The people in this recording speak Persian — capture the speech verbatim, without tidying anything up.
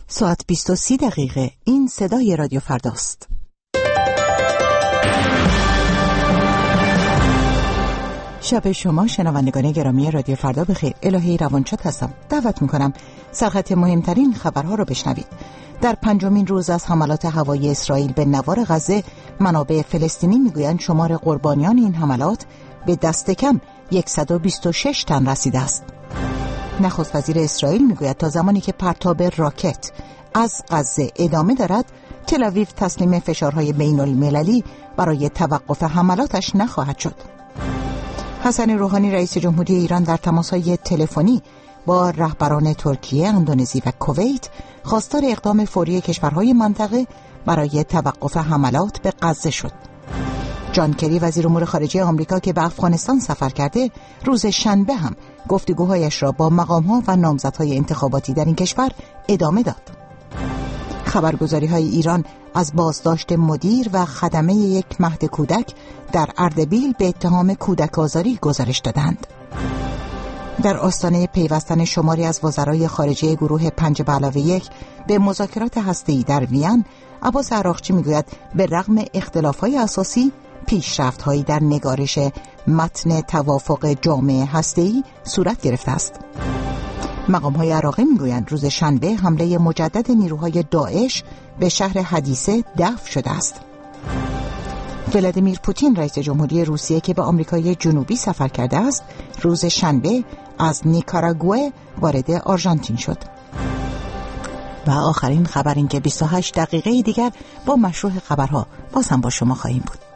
ساعت بیست و سی دقیقه. این صدای رادیو فرداست. شب شما شنوندگان گرامی رادیو فردا بخیر. الهی روانشاد هستم. دعوت میکنم سرخط مهمترین خبرها رو بشنوید. در پنجمین روز از حملات هوایی اسرائیل به نوار غزه، منابع فلسطینی میگویند شمار قربانیان این حملات به دست کم صد و بیست و شش تن رسیده است. نخست وزیر اسرائیل میگوید تا زمانی که پرتاب راکت از غزه ادامه دارد، تل آویو تسلیم فشارهای بین المللی برای توقف حملاتش نخواهد شد. حسن روحانی رئیس جمهوری ایران در تماس‌های تلفنی با رهبران ترکیه، اندونزی و کویت خواستار اقدام فوری کشورهای منطقه برای توقف حملات به غزه شد. جان کری وزیر امور خارجه آمریکا که به افغانستان سفر کرده، روز شنبه هم گفتگوهایش را با مقام‌ها و نامزدهای انتخاباتی در این کشور ادامه داد. خبرگزاری‌های ایران از بازداشت مدیر و خدمه یک مهد کودک در اردبیل به اتهام کودک آزاری گزارش دادند. در آستانه پیوستن شماری از وزرای خارجه گروه پنج به علاوه یک به مذاکرات هسته‌ای در وین، عباس عراقچی میگوید به رغم اختلاف‌های اساسی، پیشرفت‌هایی در نگارش متن توافق جامع هسته‌ای صورت گرفته است. مقام‌های عراقی میگویند روز شنبه حمله مجدد نیروهای داعش به شهر حدیثه دفع شده است. ولادیمیر پوتین رئیس جمهوری روسیه که به آمریکای جنوبی سفر کرده است، روز شنبه از نیکاراگوئه وارد آرژانتین شد. و آخرین خبر این که بیست و هشت دقیقه دیگر با مشروع خبرها باز هم با شما خواهیم بود.